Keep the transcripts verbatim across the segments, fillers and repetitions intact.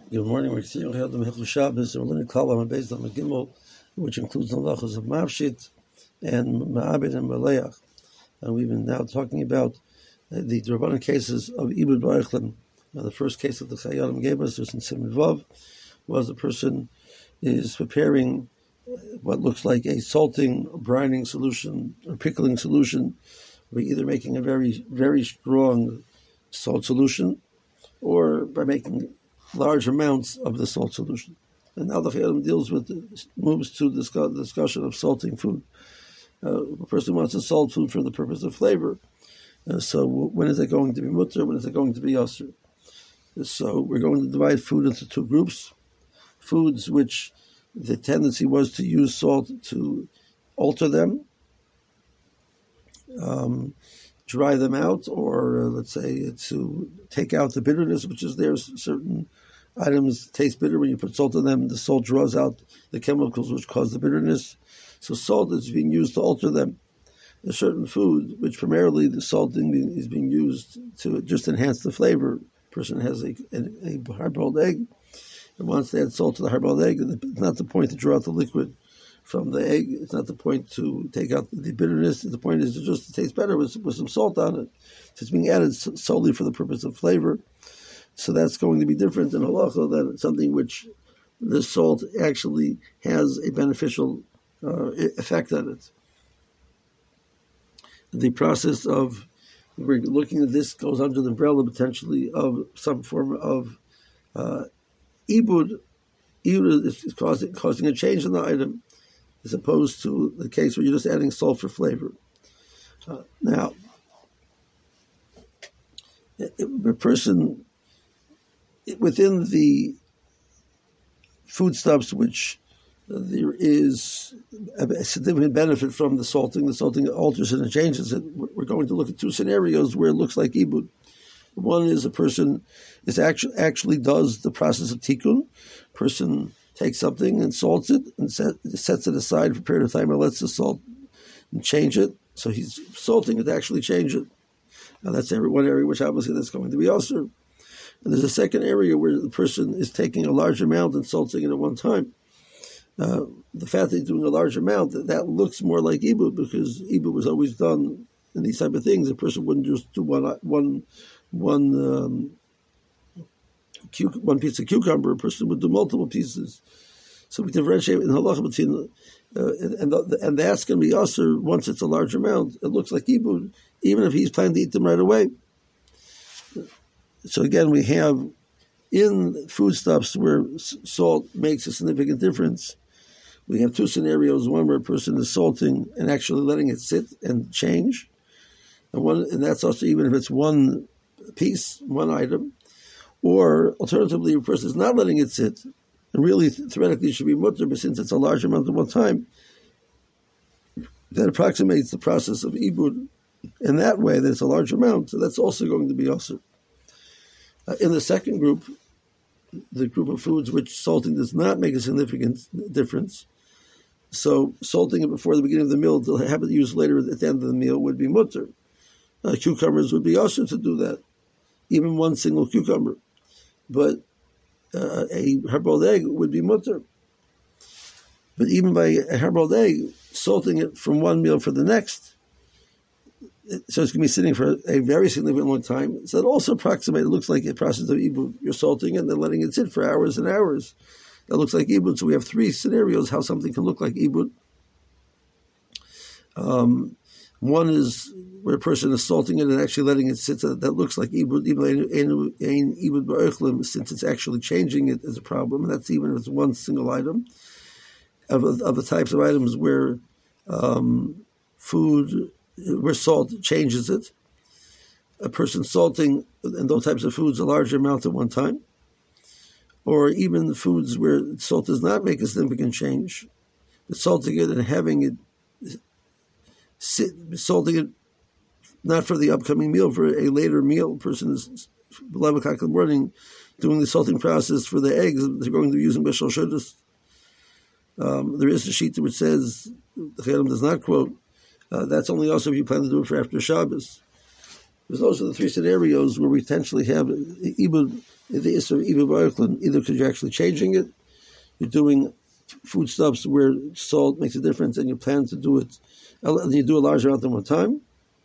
Good morning. We're continuing to have the Mechel Shabbos, and we're learning Kala based on the Gimel, which includes the halachos of Mavshit and Ma'abed and Maleach. And we've been now talking about uh, the Rabbanan cases of Ibud Ba'ichlin. Now, the first case that the Chayalim gave us was in Siman Vav, was a person is preparing what looks like a salting, brining solution or pickling solution. We're either making a very, very strong salt solution or by making large amounts of the salt solution. And now the Chayalim deals with, moves to discuss, discussion of salting food. Uh, a person wants to salt food for the purpose of flavor. Uh, so when is it going to be mutter? When is it going to be asr? So we're going to divide food into two groups. Foods which the tendency was to use salt to alter them, um, dry them out, or uh, let's say to take out the bitterness which is there. Certain items taste bitter. When you put salt in them, the salt draws out the chemicals which cause the bitterness. So salt is being used to alter them. There's certain food which primarily the salting is being used to just enhance the flavor. A person has a, a, a hard-boiled egg and wants to add salt to the hard-boiled egg. It's not the point to draw out the liquid from the egg. It's not the point to take out the bitterness. The point is to just taste better with, with some salt on it. So it's being added solely for the purpose of flavor. So that's going to be different in halacha than something which the salt actually has a beneficial uh, effect on it. The process of, we're looking at this, goes under the umbrella potentially of some form of uh, ibud. Ibud is causing, causing a change in the item, as opposed to the case where you're just adding salt for flavor. Uh, now, a person within the foodstuffs which there is a significant benefit from the salting, the salting alters it and changes it. We're going to look at two scenarios where it looks like ibud. One is a person is actually actually does the process of tikkun. Person takes something and salts it and set, sets it aside for a period of time and lets the salt and change it. So he's salting it to actually change it. Now that's every one area which obviously that's going to be also. And there's a second area where the person is taking a large amount and salting it at one time. Uh, the fact that he's doing a large amount, that, that looks more like ibud, because ibud was always done in these type of things. A person wouldn't just do one one one um, cu- one piece of cucumber. A person would do multiple pieces. So we differentiate in halacha between, uh, and and, the, and that's going to be usher once it's a large amount. It looks like ibud, even if he's planning to eat them right away. So again, we have in foodstuffs where salt makes a significant difference. We have two scenarios: one where a person is salting and actually letting it sit and change, and one, and that's also even if it's one piece, one item, or alternatively, a person is not letting it sit, and really theoretically it should be mutter, but since it's a large amount at one time, that approximates the process of ibud in that way that it's a large amount. So that's also going to be also. Uh, in the second group, the group of foods which salting does not make a significant difference, so salting it before the beginning of the meal to have it used later at the end of the meal would be mutter. Uh, cucumbers would be also to do that, even one single cucumber. But uh, a hard-boiled egg would be mutter. But even by a hard-boiled egg, salting it from one meal for the next, so it's going to be sitting for a very significant long time. So it also approximates, it looks like a process of ibud. You're salting it and then letting it sit for hours and hours. That looks like ibud. So we have three scenarios how something can look like ibud. Um, one is where a person is salting it and actually letting it sit. That looks like ibud, even ibud ba'ochlim, since it's actually changing it is a problem. And that's even if it's one single item. Of, of the types of items where um, food... where salt changes it, a person salting in those types of foods a larger amount at one time, or even foods where salt does not make a significant change, but salting it and having it, sit, salting it not for the upcoming meal, for a later meal. A person is eleven o'clock in the morning doing the salting process for the eggs they're going to be using Beshal Shodas. Um, there is a sheet which says, the Chayalim does not quote, Uh, that's only also if you plan to do it for after Shabbos. Because those are the three scenarios where we potentially have ibud the Isser Ibud B'Oichlin, either because you're actually changing it, you're doing foodstuffs where salt makes a difference, and you plan to do it, and you do a large amount at one time,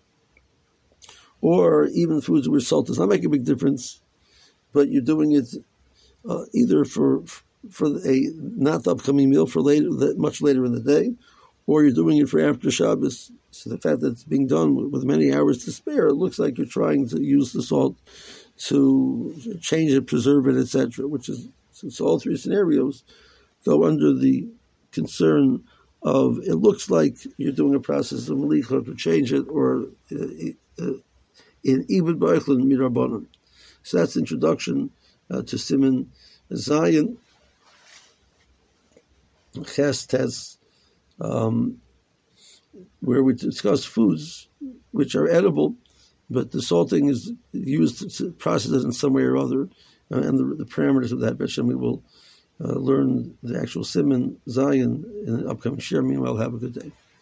or even foods where salt does not make a big difference, but you're doing it uh, either for for a not the upcoming meal for later, much later in the day, or you're doing it for after Shabbos. So the fact that it's being done with many hours to spare, it looks like you're trying to use the salt to change it, preserve it, et cetera. Which is, since all three scenarios go under the concern of it looks like you're doing a process of malicha to change it, or uh, uh, in Ibud B'Oichlin Midrabanan. So that's the introduction uh, to Siman Zayin. Ches Tes, um, where we discuss foods which are edible, but the salting is used to process it in some way or other, uh, and the, the parameters of that. Beshem, we will uh, learn the actual Siman Zayin in the upcoming shir. Meanwhile, have a good day.